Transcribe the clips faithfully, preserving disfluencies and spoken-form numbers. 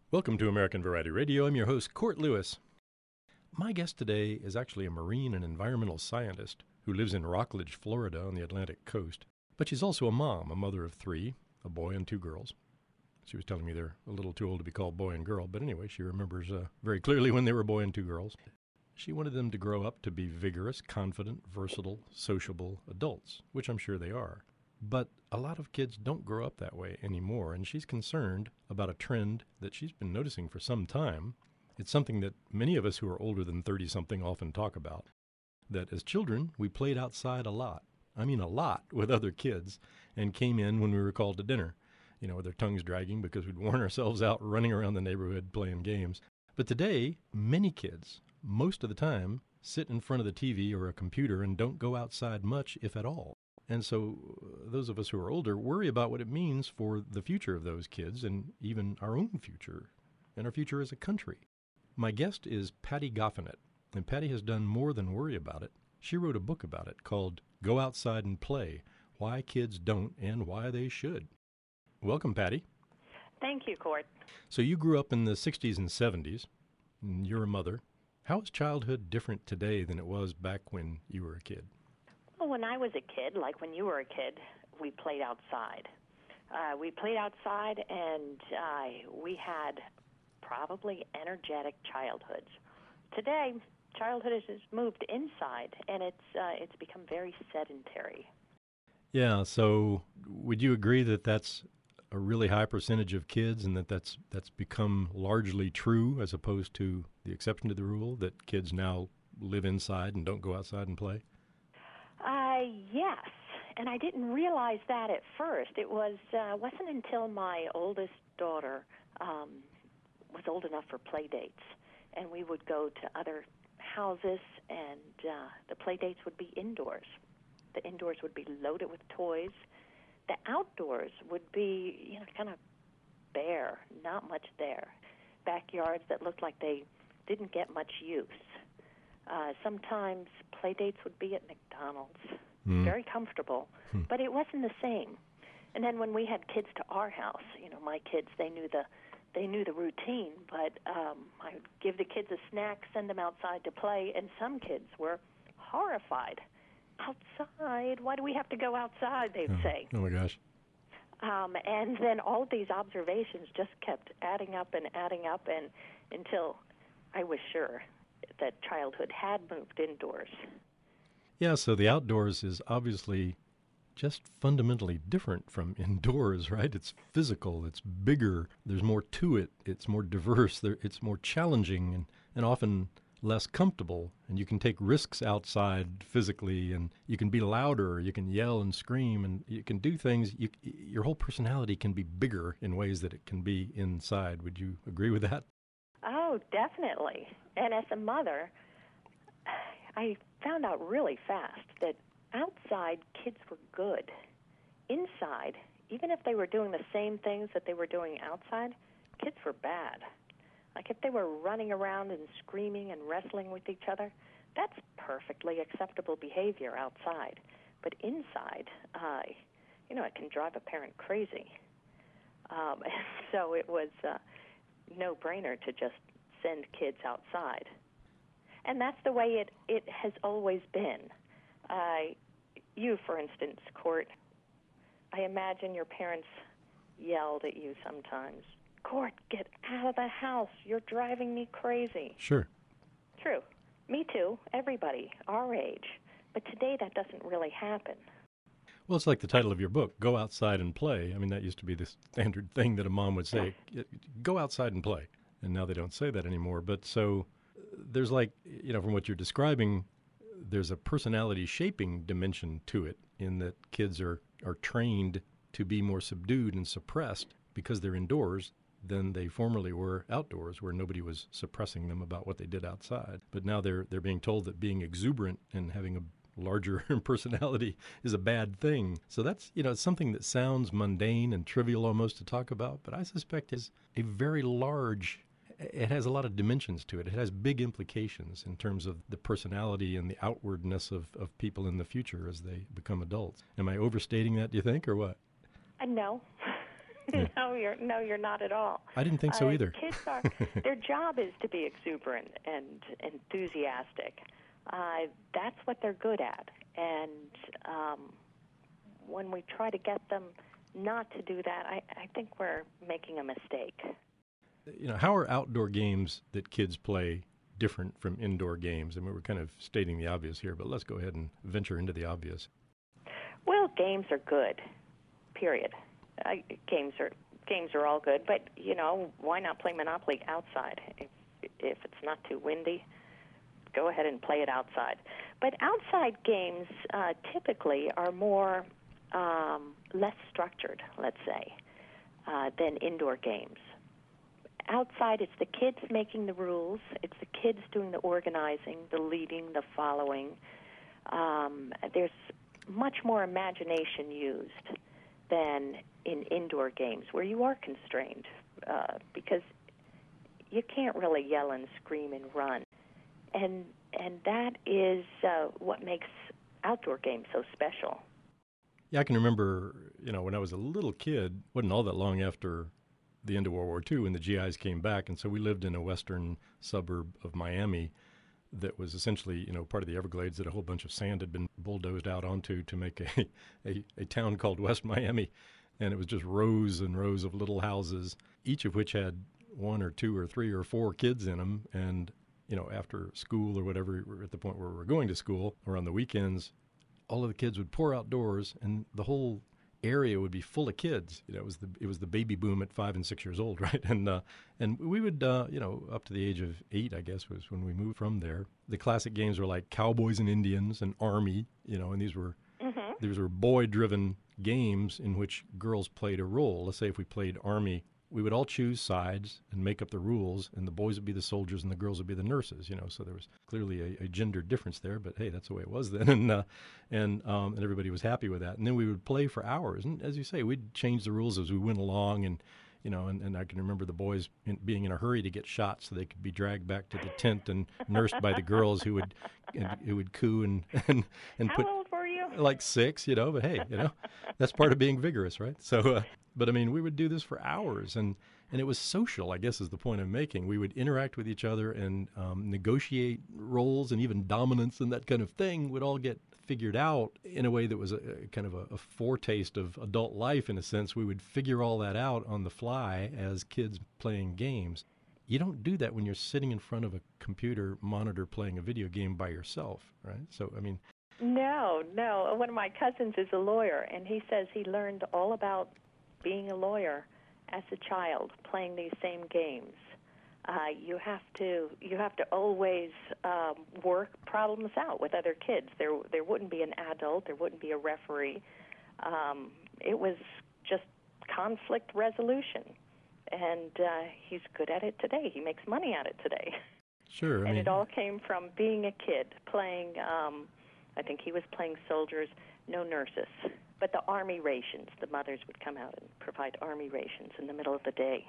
Welcome to American Variety Radio. I'm your host, Court Lewis. My guest today is actually a marine and environmental scientist who lives in Rockledge, Florida on the Atlantic coast. But she's also a mom, a mother of three, a boy and two girls. She was telling me they're a little too old to be called boy and girl, but anyway, she remembers uh, very clearly when they were boy and two girls. She wanted them to grow up to be vigorous, confident, versatile, sociable adults, which I'm sure they are. But a lot of kids don't grow up that way anymore, and she's concerned about a trend that she's been noticing for some time. It's something that many of us who are older than thirty-something often talk about, that as children, we played outside a lot. I mean a lot with other kids, and came in when we were called to dinner, you know, with our tongues dragging because we'd worn ourselves out running around the neighborhood playing games. But today, many kids, most of the time, sit in front of the T V or a computer and don't go outside much, if at all. And so uh, those of us who are older worry about what it means for the future of those kids and even our own future and our future as a country. My guest is Patty Goffinet, and Patty has done more than worry about it. She wrote a book about it called Go Outside and Play, Why Kids Don't and Why They Should. Welcome, Patty. Thank you, Court. So you grew up in the sixties and seventies, and you're a mother. How is childhood different today than it was back when you were a kid? Well, when I was a kid, like when you were a kid, we played outside. Uh, we played outside, and uh, we had probably energetic childhoods. Today, childhood has moved inside, and it's uh, it's become very sedentary. Yeah, so would you agree that that's a really high percentage of kids and that that's, that's become largely true as opposed to the exception to the rule, that kids now live inside and don't go outside and play? Uh, yes, and I didn't realize that at first. It was uh, wasn't until my oldest daughter um, was old enough for play dates, and we would go to other houses, and uh, the play dates would be indoors. The indoors would be loaded with toys. The outdoors would be, you know, kind of bare, not much there. Backyards that looked like they didn't get much use. Uh, sometimes play dates would be at McDonald's, mm. very comfortable, mm. but it wasn't the same. And then when we had kids to our house, you know, my kids, they knew the they knew the routine, but um, I would give the kids a snack, send them outside to play, and some kids were horrified. Outside? Why do we have to go outside, they'd oh. say. Oh, my gosh. Um, and then all of these observations just kept adding up and adding up and until I was sure that childhood had moved indoors. Yeah, so the outdoors is obviously just fundamentally different from indoors, right? It's physical, it's bigger, there's more to it, it's more diverse, there, it's more challenging and, and often less comfortable, and you can take risks outside physically, and you can be louder, you can yell and scream, and you can do things, you, your whole personality can be bigger in ways that it can be inside. Would you agree with that? Oh, definitely. And as a mother, I found out really fast that outside kids were good. Inside, even if they were doing the same things that they were doing outside, kids were bad. Like if they were running around and screaming and wrestling with each other, that's perfectly acceptable behavior outside. But inside, uh, you know, it can drive a parent crazy. Um, so it was a no-brainer to just send kids outside. And that's the way it, it has always been. Uh, you, for instance, Court, I imagine your parents yelled at you sometimes. Court, get out of the house. You're driving me crazy. Sure. True. Me too. Everybody, our age. But today that doesn't really happen. Well, it's like the title of your book, Go Outside and Play. I mean, that used to be the standard thing that a mom would say, go outside and play. And now they don't say that anymore. But so there's like, you know, from what you're describing, there's a personality shaping dimension to it in that kids are, are trained to be more subdued and suppressed because they're indoors than they formerly were outdoors, where nobody was suppressing them about what they did outside. But now they're they're being told that being exuberant and having a larger personality is a bad thing. So that's, you know, it's something that sounds mundane and trivial almost to talk about, but I suspect is a very large, it has a lot of dimensions to it. It has big implications in terms of the personality and the outwardness of, of people in the future as they become adults. Am I overstating that, do you think, or what? Uh, no. Yeah. no, you're no, you're not at all. I didn't think so uh, either. Kids are their job is to be exuberant and enthusiastic. Uh, that's what they're good at, and um, when we try to get them not to do that, I, I think we're making a mistake. You know, how are outdoor games that kids play different from indoor games? I mean, we're kind of stating the obvious here, but let's go ahead and venture into the obvious. Well, games are good, period. Uh, games are games are all good, but, you know, why not play Monopoly outside? If, if it's not too windy, go ahead and play it outside. But outside games uh, typically are more, um, less structured, let's say, uh, than indoor games. Outside, it's the kids making the rules. It's the kids doing the organizing, the leading, the following. Um, there's much more imagination used than in indoor games where you are constrained uh, because you can't really yell and scream and run. And and that is uh, what makes outdoor games so special. Yeah, I can remember, you know, when I was a little kid, wasn't all that long after the end of World War Two when the G Is came back, and so we lived in a western suburb of Miami that was essentially, you know, part of the Everglades that a whole bunch of sand had been bulldozed out onto to make a, a, a town called West Miami. And it was just rows and rows of little houses, each of which had one or two or three or four kids in them. And, you know, after school or whatever, we're at the point where we're going to school or on the weekends, all of the kids would pour outdoors and the whole area would be full of kids. You know, it was the it was the baby boom at five and six years old, right? And uh, and we would, uh, you know, up to the age of eight, I guess, was when we moved from there. The classic games were like Cowboys and Indians and Army, you know, and these were mm-hmm. these were boy-driven games in which girls played a role. Let's say if we played Army, we would all choose sides and make up the rules, and the boys would be the soldiers and the girls would be the nurses, you know. So there was clearly a, a gender difference there, but hey, that's the way it was then, and uh, and um, and everybody was happy with that. And then we would play for hours, and as you say, we'd change the rules as we went along, and you know, and, and I can remember the boys in, being in a hurry to get shot so they could be dragged back to the tent and nursed by the girls who would and, who would coo and and, and How put old were you? Like six, you know. But hey, you know, that's part of being vigorous, right? So. Uh, But, I mean, we would do this for hours, and, and it was social, I guess is the point I'm making. We would interact with each other and um, negotiate roles, and even dominance and that kind of thing would all get figured out in a way that was a, a kind of a, a foretaste of adult life, in a sense. We would figure all that out on the fly as kids playing games. You don't do that when you're sitting in front of a computer monitor playing a video game by yourself, right? So, I mean... No, no. One of my cousins is a lawyer, and he says he learned all about being a lawyer as a child, playing these same games. Uh, you have to you have to always um, work problems out with other kids. There there wouldn't be an adult, there wouldn't be a referee. Um, it was just conflict resolution, and uh, he's good at it today. He makes money at it today. Sure, I and mean, it all came from being a kid playing. Um, I think he was playing soldiers, no nurses. But the Army rations, the mothers would come out and provide Army rations in the middle of the day.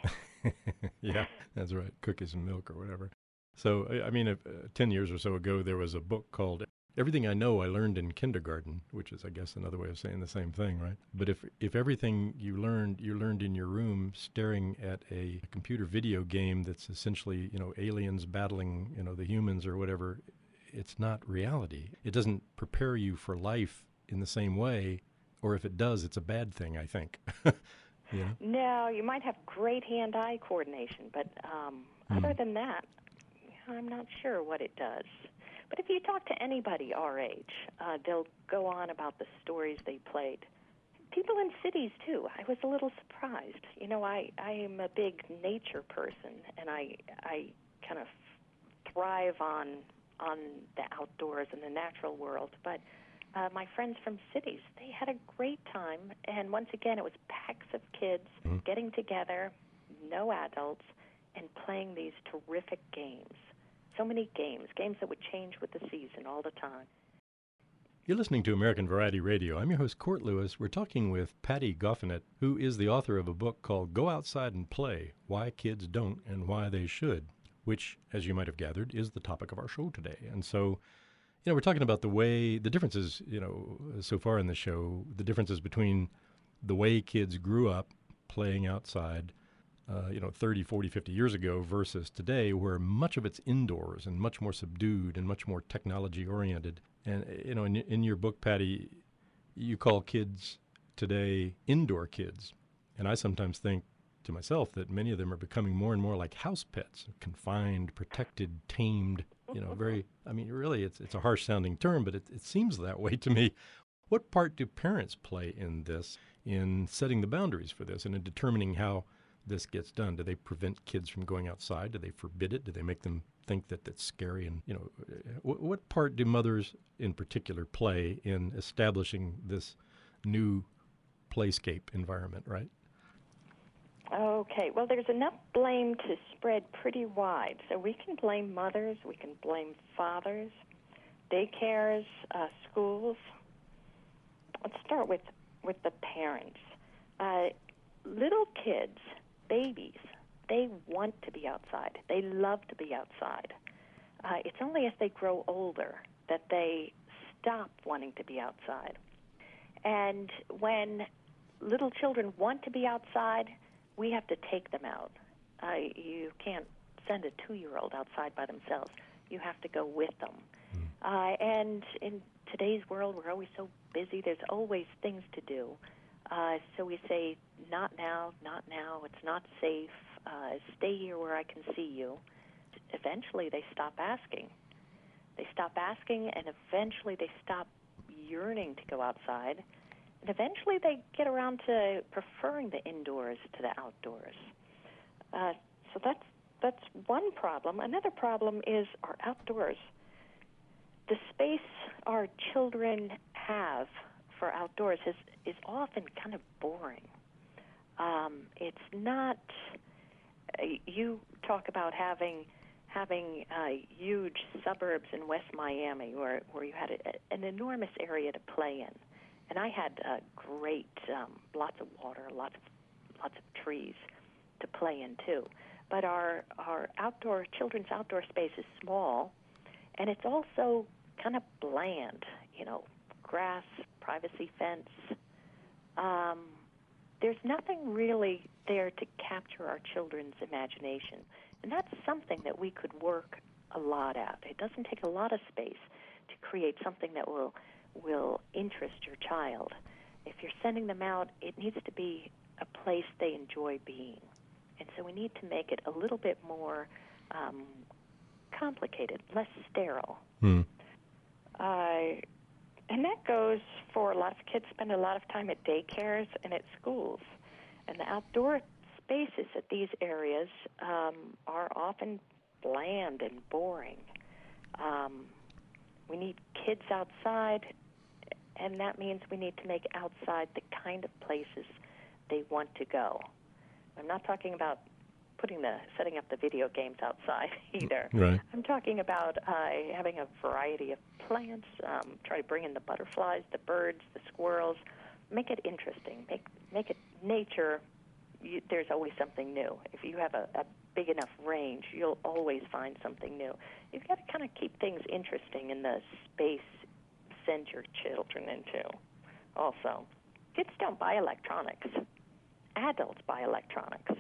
Yeah, that's right, cookies and milk or whatever. So, I mean, uh, ten years or so ago, there was a book called Everything I Know I Learned in Kindergarten, which is, I guess, another way of saying the same thing, right? But if if everything you learned, you learned in your room staring at a computer video game that's essentially, you know, aliens battling, you know, the humans or whatever, it's not reality. It doesn't prepare you for life in the same way. Or if it does, it's a bad thing, I think. You know? No, you might have great hand-eye coordination, but um, mm. other than that, I'm not sure what it does. But if you talk to anybody our age, uh, they'll go on about the stories they played. People in cities, too. I was a little surprised. You know, I, I am a big nature person, and I I kind of thrive on on the outdoors and the natural world, but Uh, my friends from cities, they had a great time, and once again, it was packs of kids mm-hmm. getting together, no adults, and playing these terrific games. So many games, games that would change with the season all the time. You're listening to American Variety Radio. I'm your host, Court Lewis. We're talking with Patty Goffinet, who is the author of a book called Go Outside and Play, Why Kids Don't and Why They Should, which, as you might have gathered, is the topic of our show today. And so... You know, we're talking about the way, the differences, you know, so far in the show, the differences between the way kids grew up playing outside, uh, you know, thirty, forty, fifty years ago versus today, where much of it's indoors and much more subdued and much more technology-oriented. And, you know, in, in your book, Patty, you call kids today indoor kids. And I sometimes think to myself that many of them are becoming more and more like house pets, confined, protected, tamed, you know, very, I mean, really, it's it's a harsh sounding term, but it, it seems that way to me. What part do parents play in this, in setting the boundaries for this and in determining how this gets done? Do they prevent kids from going outside? Do they forbid it? Do they make them think that that's scary? And, you know, what, what part do mothers in particular play in establishing this new playscape environment, right? Okay, well, there's enough blame to spread pretty wide. So we can blame mothers, we can blame fathers, daycares, uh, schools. Let's start with, with the parents. Uh, little kids, babies, they want to be outside. They love to be outside. Uh, it's only as they grow older that they stop wanting to be outside. And when little children want to be outside, we have to take them out. Uh, you can't send a two-year-old outside by themselves. You have to go with them. Mm. Uh, and in today's world, we're always so busy. There's always things to do. Uh, so we say, not now, not now. It's not safe. Uh, stay here where I can see you. Eventually, they stop asking. They stop asking, and eventually they stop yearning to go outside. And eventually they get around to preferring the indoors to the outdoors. Uh, so that's that's one problem. Another problem is our outdoors. The space our children have for outdoors is, is often kind of boring. Um, it's not, uh, you talk about having having uh, huge suburbs in West Miami where, where you had a, an enormous area to play in. And I had uh, great, um, lots of water, lots of lots of trees to play in too. But our our outdoor children's outdoor space is small, and it's also kind of bland. You know, grass, privacy fence. Um, there's nothing really there to capture our children's imagination, and that's something that we could work a lot at. It doesn't take a lot of space to create something that will. will interest your child. If you're sending them out, it needs to be a place they enjoy being. And so we need to make it a little bit more um, complicated, less sterile. Hmm. Uh, and that goes for lots of kids spend a lot of time at daycares and at schools. And the outdoor spaces at these areas um, are often bland and boring. Um, we need kids outside, and that means we need to make outside the kind of places they want to go. I'm not talking about putting the setting up the video games outside either. Right. I'm talking about uh, having a variety of plants, um, try to bring in the butterflies, the birds, the squirrels, make it interesting, make make it nature. You, there's always something new. If you have a, a big enough range, you'll always find something new. You've got to kind of keep things interesting in the space send your children into. Also, kids don't buy electronics. Adults buy electronics.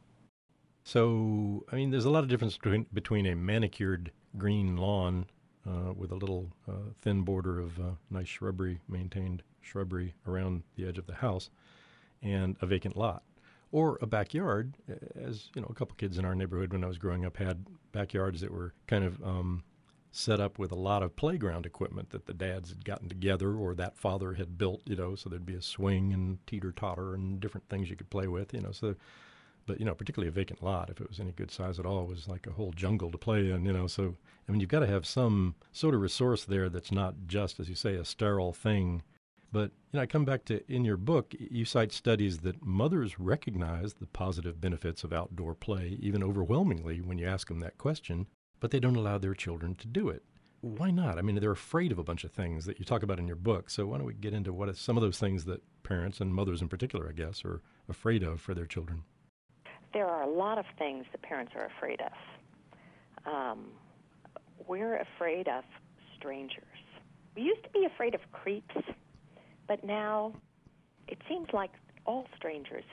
So, I mean, there's a lot of difference between, between a manicured green lawn uh, with a little uh, thin border of uh, nice shrubbery, maintained shrubbery around the edge of the house, and a vacant lot. Or a backyard, as you know, a couple kids in our neighborhood when I was growing up had backyards that were kind of um, set up with a lot of playground equipment that the dads had gotten together or that father had built, you know, so there'd be a swing and teeter-totter and different things you could play with, you know. So, but, you know, particularly a vacant lot, if it was any good size at all, was like a whole jungle to play in, you know. So, I mean, you've got to have some sort of resource there that's not just, as you say, a sterile thing. But, you know, I come back to, in your book, you cite studies that mothers recognize the positive benefits of outdoor play, even overwhelmingly when you ask them that question, but they don't allow their children to do it. Why not? I mean, they're afraid of a bunch of things that you talk about in your book. So why don't we get into what is some of those things that parents and mothers in particular, I guess, are afraid of for their children? There are a lot of things that parents are afraid of. Um, we're afraid of strangers. We used to be afraid of creeps. But now it seems like all strangers have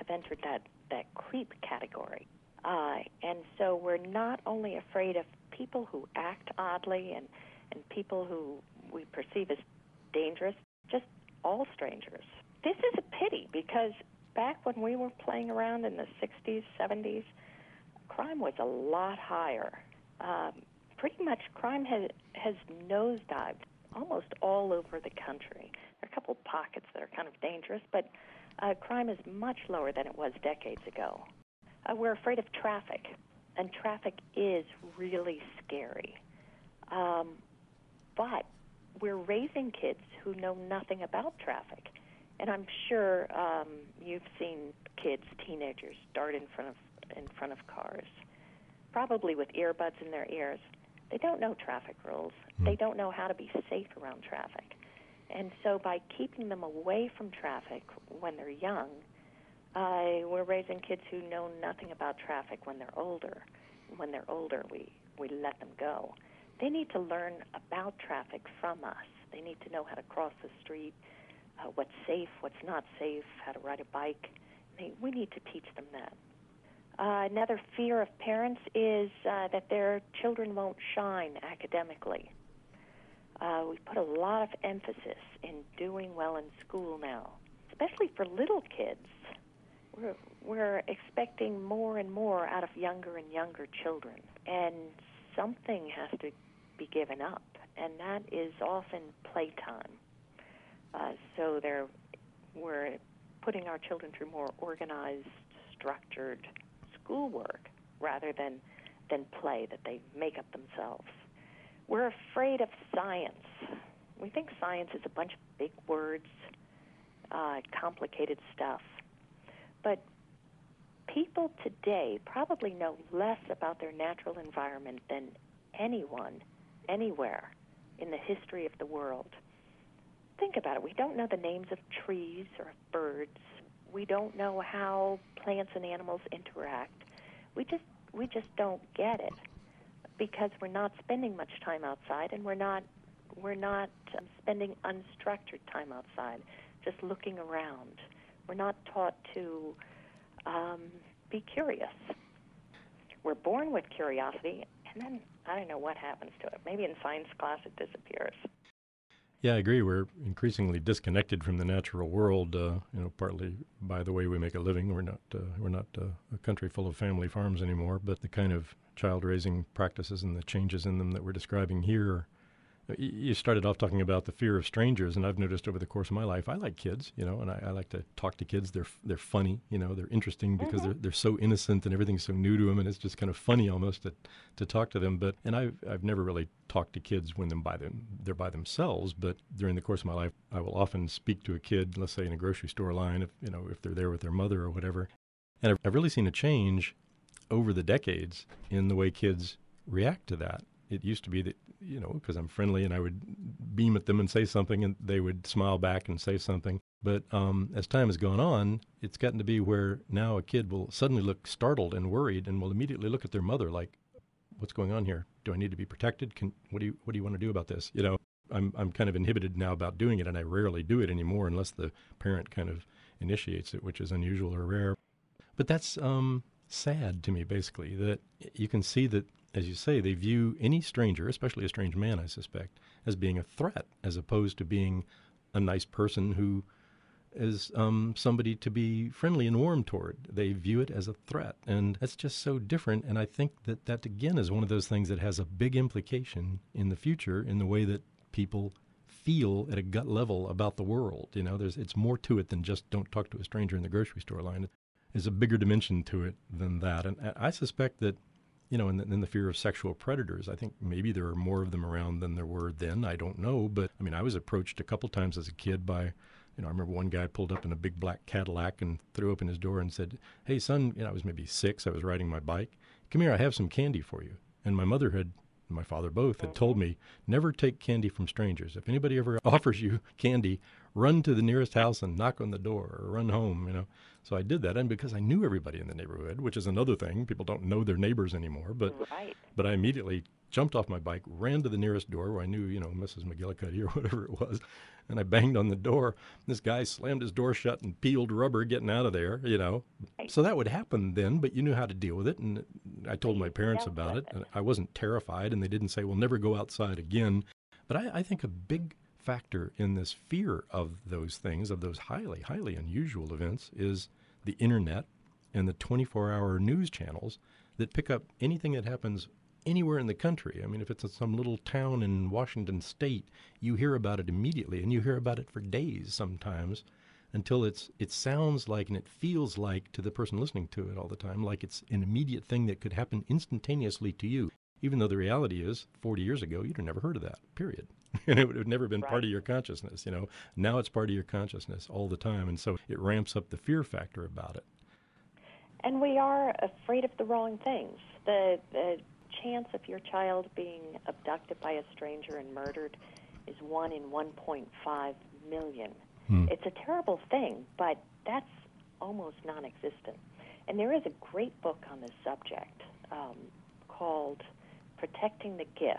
have entered that, that creep category. Uh, and so we're not only afraid of people who act oddly and, and people who we perceive as dangerous, just all strangers. This is a pity because back when we were playing around in the sixties, seventies, crime was a lot higher. Um, pretty much crime has, has nosedived almost all over the country. There are a couple of pockets that are kind of dangerous, but uh, crime is much lower than it was decades ago. Uh, we're afraid of traffic, and traffic is really scary. Um, but we're raising kids who know nothing about traffic. And I'm sure um, you've seen kids, teenagers, dart in front of in front of cars, probably with earbuds in their ears. They don't know traffic rules. Mm. They don't know how to be safe around traffic. And so by keeping them away from traffic when they're young, uh, we're raising kids who know nothing about traffic when they're older. When they're older, we, we let them go. They need to learn about traffic from us. They need to know how to cross the street, uh, what's safe, what's not safe, how to ride a bike. They, we need to teach them that. Uh, another fear of parents is uh, that their children won't shine academically. Uh, we put a lot of emphasis in doing well in school now, especially for little kids. We're, we're expecting more and more out of younger and younger children, and something has to be given up, and that is often playtime. Uh, so there, we're putting our children through more organized, structured schoolwork rather than, than play that they make up themselves. We're afraid of science. We think science is a bunch of big words, uh, complicated stuff. But people today probably know less about their natural environment than anyone, anywhere in the history of the world. Think about it. We don't know the names of trees or of birds. We don't know how plants and animals interact. We just we just don't get it because we're not spending much time outside, and we're not we're not um, spending unstructured time outside, just looking around. We're not taught to um, be curious. We're born with curiosity, and then I don't know what happens to it. Maybe in science class it disappears. Yeah, I agree. We're increasingly disconnected from the natural world. Uh, you know, partly by the way we make a living. We're not uh, we're not uh, a country full of family farms anymore. But the kind of child raising practices and the changes in them that we're describing here. You started off talking about the fear of strangers, and I've noticed over the course of my life, I like kids, you know, and I, I like to talk to kids. They're they're funny, you know, they're interesting because mm-hmm. they're they're so innocent and everything's so new to them, and it's just kind of funny almost to to talk to them. But and I've I've never really talked to kids when them by them they're by themselves. But during the course of my life, I will often speak to a kid, let's say in a grocery store line, if you know if they're there with their mother or whatever. And I've, I've really seen a change over the decades in the way kids react to that. It used to be that, you know, because I'm friendly and I would beam at them and say something and they would smile back and say something. But um, as time has gone on, it's gotten to be where now a kid will suddenly look startled and worried and will immediately look at their mother like, what's going on here? Do I need to be protected? Can, what do you what do you want to do about this? You know, I'm I'm kind of inhibited now about doing it, and I rarely do it anymore unless the parent kind of initiates it, which is unusual or rare. But that's um, sad to me, basically, that you can see that, as you say, they view any stranger, especially a strange man, I suspect, as being a threat, as opposed to being a nice person who is um, somebody to be friendly and warm toward. They view it as a threat, and that's just so different. And I think that that, again, is one of those things that has a big implication in the future in the way that people feel at a gut level about the world. You know, there's it's more to it than just don't talk to a stranger in the grocery store line. There's a bigger dimension to it than that. And I suspect that, you know, in the, in the fear of sexual predators, I think maybe there are more of them around than there were then. I don't know. But, I mean, I was approached a couple times as a kid by, you know, I remember one guy pulled up in a big black Cadillac and threw open his door and said, hey, son, you know, I was maybe six. I was riding my bike. Come here, I have some candy for you. And my mother had, and my father both, had told me, never take candy from strangers. If anybody ever offers you candy, run to the nearest house and knock on the door or run home, you know. So I did that, and because I knew everybody in the neighborhood, which is another thing, people don't know their neighbors anymore, but right. but I immediately jumped off my bike, ran to the nearest door where I knew, you know, Missus McGillicuddy or whatever it was, and I banged on the door. This guy slammed his door shut and peeled rubber getting out of there, you know. So that would happen then, but you knew how to deal with it, and I told my parents about it. And I wasn't terrified, and they didn't say, well, never go outside again. But I, I think a big factor in this fear of those things, of those highly, highly unusual events, is the internet and the twenty-four hour news channels that pick up anything that happens anywhere in the country. I mean, if it's in some little town in Washington State, you hear about it immediately, and you hear about it for days sometimes until it's it sounds like and it feels like to the person listening to it all the time, like it's an immediate thing that could happen instantaneously to you, even though the reality is forty years ago, you'd have never heard of that, period. And it would have never been Right. part of your consciousness, you know. Now it's part of your consciousness all the time, and so it ramps up the fear factor about it. And we are afraid of the wrong things. The, the chance of your child being abducted by a stranger and murdered is one in one point five million. Hmm. It's a terrible thing, but that's almost non-existent. And there is a great book on this subject um, called Protecting the Gift.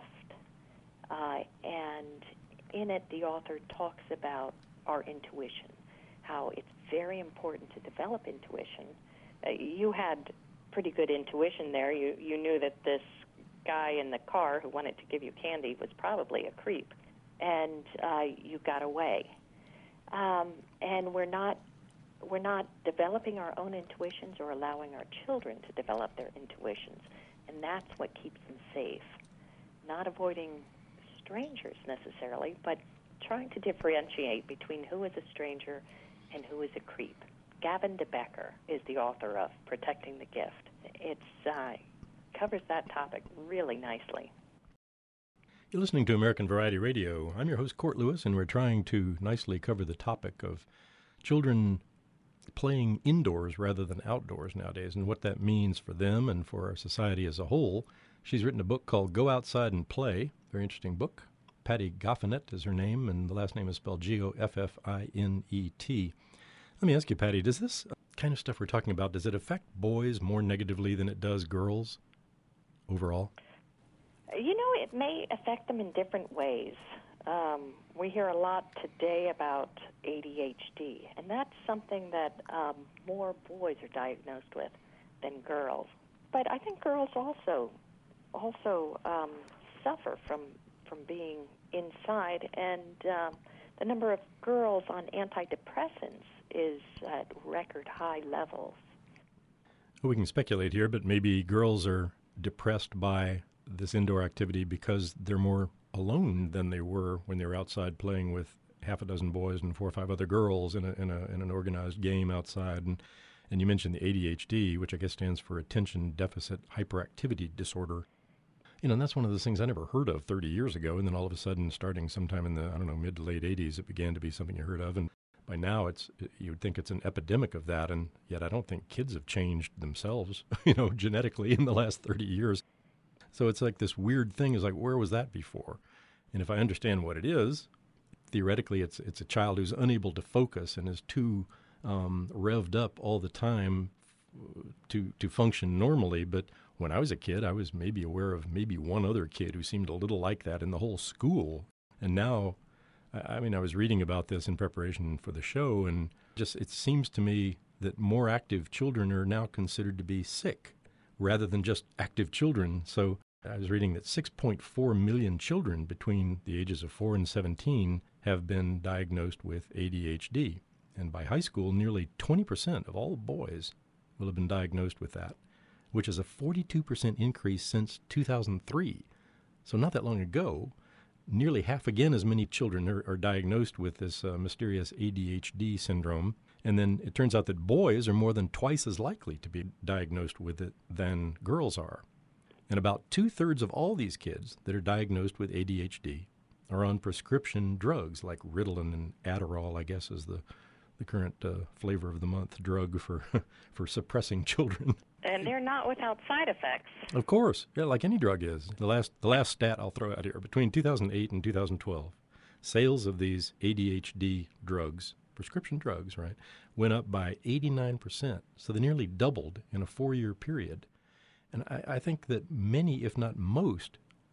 Uh, and in it, the author talks about our intuition, how it's very important to develop intuition. Uh, you had pretty good intuition there. You you knew that this guy in the car who wanted to give you candy was probably a creep, and uh, you got away. Um, and we're not we're not developing our own intuitions or allowing our children to develop their intuitions, and that's what keeps them safe. Not avoiding strangers necessarily, but trying to differentiate between who is a stranger and who is a creep. Gavin de Becker is the author of Protecting the Gift. It uh, covers that topic really nicely. You're listening to American Variety Radio. I'm your host, Court Lewis, and we're trying to nicely cover the topic of children playing indoors rather than outdoors nowadays and what that means for them and for our society as a whole. She's written a book called Go Outside and Play. Very interesting book. Patty Goffinet is her name, and the last name is spelled G O F F I N E T. Let me ask you, Patty, does this kind of stuff we're talking about, does it affect boys more negatively than it does girls overall? You know, it may affect them in different ways. Um, we hear a lot today about A D H D, and that's something that um, more boys are diagnosed with than girls. But I think girls also also um, suffer from from being inside, and um, the number of girls on antidepressants is at record high levels. Well, we can speculate here, but maybe girls are depressed by this indoor activity because they're more alone than they were when they were outside playing with half a dozen boys and four or five other girls in a in a in an organized game outside. And and you mentioned the A D H D, which I guess stands for Attention Deficit Hyperactivity Disorder. You know, and that's one of those things I never heard of thirty years ago, and then all of a sudden, starting sometime in the, I don't know, mid to late eighties, it began to be something you heard of, and by now it's you would think it's an epidemic of that, and yet I don't think kids have changed themselves, you know, genetically in the last thirty years. So it's like this weird thing is like, where was that before? And if I understand what it is, theoretically it's it's a child who's unable to focus and is too um, revved up all the time to to function normally. But when I was a kid, I was maybe aware of maybe one other kid who seemed a little like that in the whole school. And now, I mean, I was reading about this in preparation for the show, and just it seems to me that more active children are now considered to be sick rather than just active children. So I was reading that six point four million children between the ages of four and seventeen have been diagnosed with A D H D. And by high school, nearly twenty percent of all boys will have been diagnosed with that, which is a forty-two percent increase since two thousand three. So not that long ago, nearly half again as many children are, are diagnosed with this uh, mysterious A D H D syndrome. And then it turns out that boys are more than twice as likely to be diagnosed with it than girls are. And about two-thirds of all these kids that are diagnosed with A D H D are on prescription drugs like Ritalin and Adderall, I guess, is the, the current uh, flavor of the month drug for for suppressing children. And they're not without side effects. Of course. Yeah, like any drug is. The last the last stat I'll throw out here, between two thousand eight and two thousand twelve, sales of these A D H D drugs, prescription drugs, right, went up by eighty-nine percent. So they nearly doubled in a four-year period. And I, I think that many, if not most,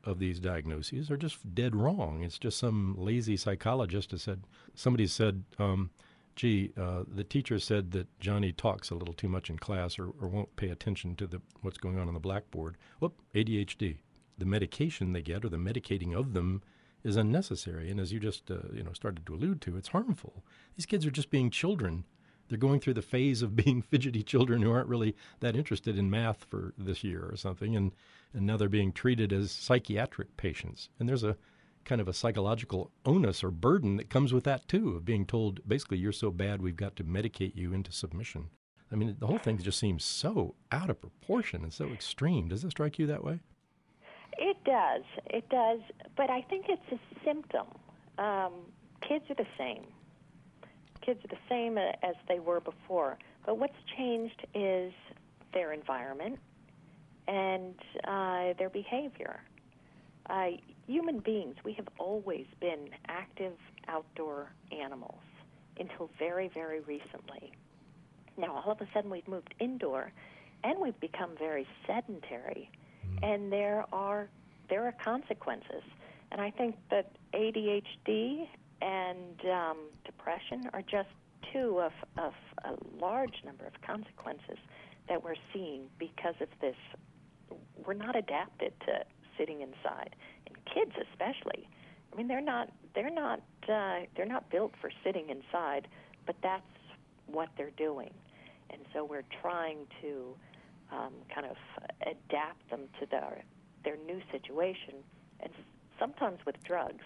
of these diagnoses are just dead wrong. It's just some lazy psychologist has said, somebody said, um, gee, uh, the teacher said that Johnny talks a little too much in class or, or won't pay attention to the what's going on on the blackboard. Whoop, A D H D. The medication they get or the medicating of them is unnecessary. And as you just uh, you know started to allude to, it's harmful. These kids are just being children. They're going through the phase of being fidgety children who aren't really that interested in math for this year or something, and, and now they're being treated as psychiatric patients. And there's a kind of a psychological onus or burden that comes with that, too, of being told, basically, you're so bad we've got to medicate you into submission. I mean, the whole thing just seems so out of proportion and so extreme. Does that strike you that way? It does. It does. But I think it's a symptom. Um, kids are the same. Kids are the same as they were before. But what's changed is their environment and uh, their behavior. Uh, human beings, we have always been active outdoor animals until very, very recently. Now, all of a sudden, we've moved indoor, and we've become very sedentary, mm. and there are there are consequences. And I think that A D H D and um, depression are just two of, of a large number of consequences that we're seeing because of this. We're not adapted to sitting inside, and kids especially. I mean, they're not they're not uh, they're not built for sitting inside, but that's what they're doing, and so we're trying to um, kind of adapt them to their their new situation, and sometimes with drugs.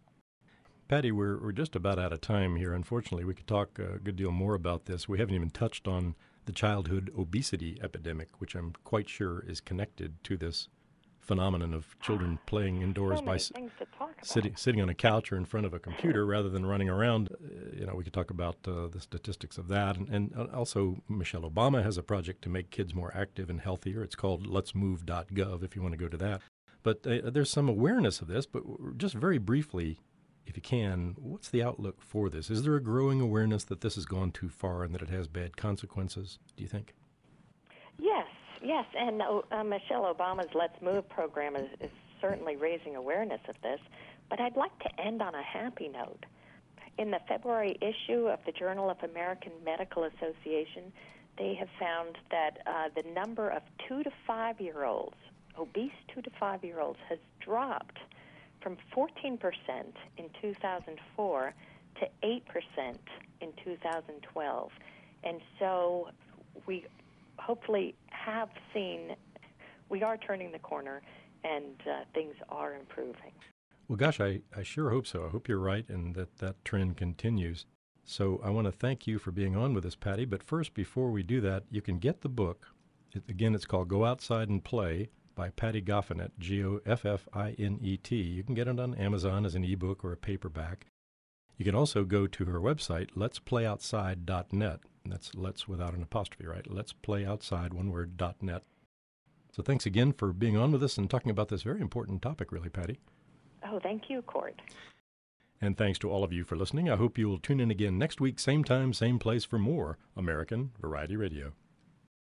Patty, we're we're just about out of time here. Unfortunately, we could talk a good deal more about this. We haven't even touched on the childhood obesity epidemic, which I'm quite sure is connected to this phenomenon of children playing indoors so by sitting sitting on a couch or in front of a computer rather than running around. Uh, you know, we could talk about uh, the statistics of that, and, and also Michelle Obama has a project to make kids more active and healthier. It's called lets move dot gov if you want to go to that. But uh, there's some awareness of this. But just very briefly, if you can, what's the outlook for this? Is there a growing awareness that this has gone too far and that it has bad consequences, do you think? Yes, yes. And uh, Michelle Obama's Let's Move program is, is certainly raising awareness of this. But I'd like to end on a happy note. In the February issue of the Journal of American Medical Association, they have found that uh, the number of two to five-year-olds, obese two to five-year-olds, has dropped from fourteen percent in two thousand four to eight percent in two thousand twelve. And so we hopefully have seen, we are turning the corner, and uh, things are improving. Well, gosh, I, I sure hope so. I hope you're right and that that trend continues. So I want to thank you for being on with us, Patty. But first, before we do that, you can get the book. It, again, it's called Go Outside and Play by Patty Goffinet, G O F F I N E T. You can get it on Amazon as an ebook or a paperback. You can also go to her website, lets play outside dot net. That's let's without an apostrophe, right? Let's play outside, one word, dot net. So thanks again for being on with us and talking about this very important topic, really, Patty. Oh, thank you, Court. And thanks to all of you for listening. I hope you will tune in again next week, same time, same place for more American Variety Radio.